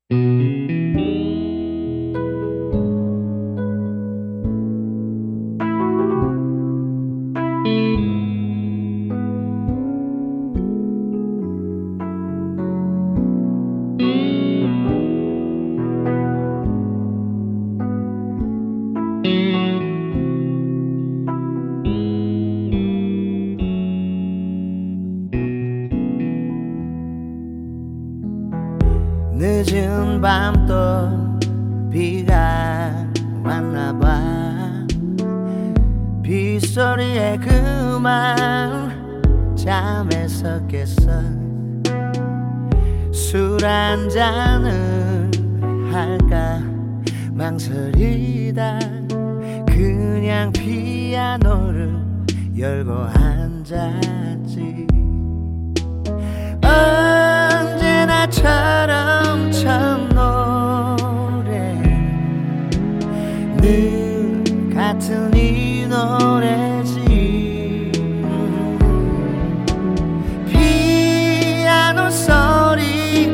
늦은 밤 또 비가 왔나봐. 빗소리에 그만 잠에서 깼어. 술 한잔을 할까 망설이다 그냥 피아노를 열고 앉았지. 언제나처럼 첫 노래 늘 같은 이 노래지. 피아노 소리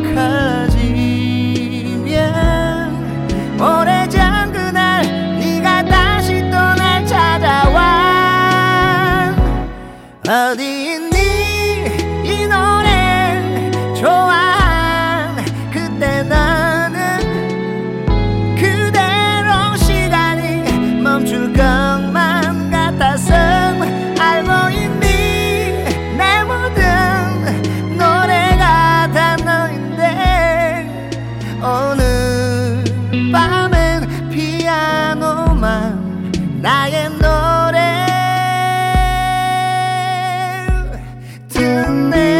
커지면 오래전 그날 네가 다시 또 날 찾아와. 어디 있니 이 노래 좋아한 그때 나는 그대로 시간이 멈출 것만 같아서. 알고 있니 내 모든 노래가 다 너인데 오늘 밤엔 피아노만 나의 노래 듣네.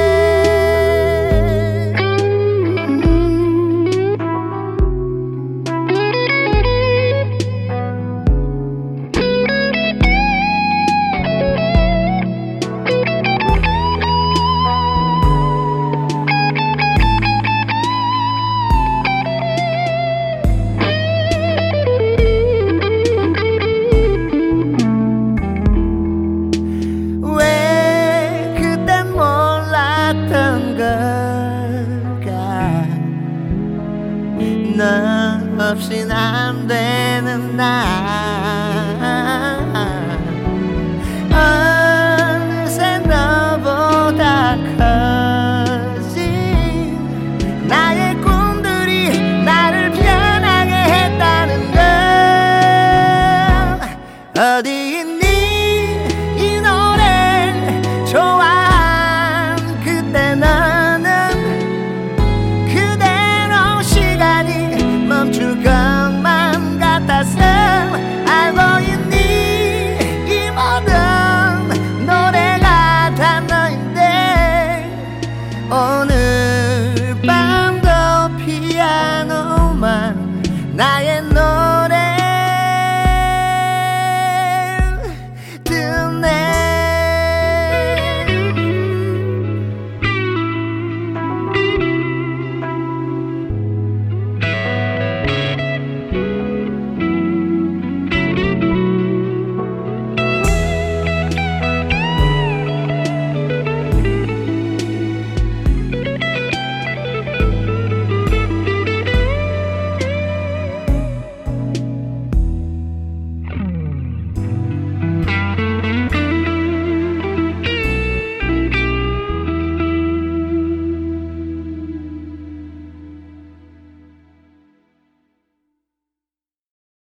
왜 그땐 몰랐던 걸까. 너 없인 안 되는 날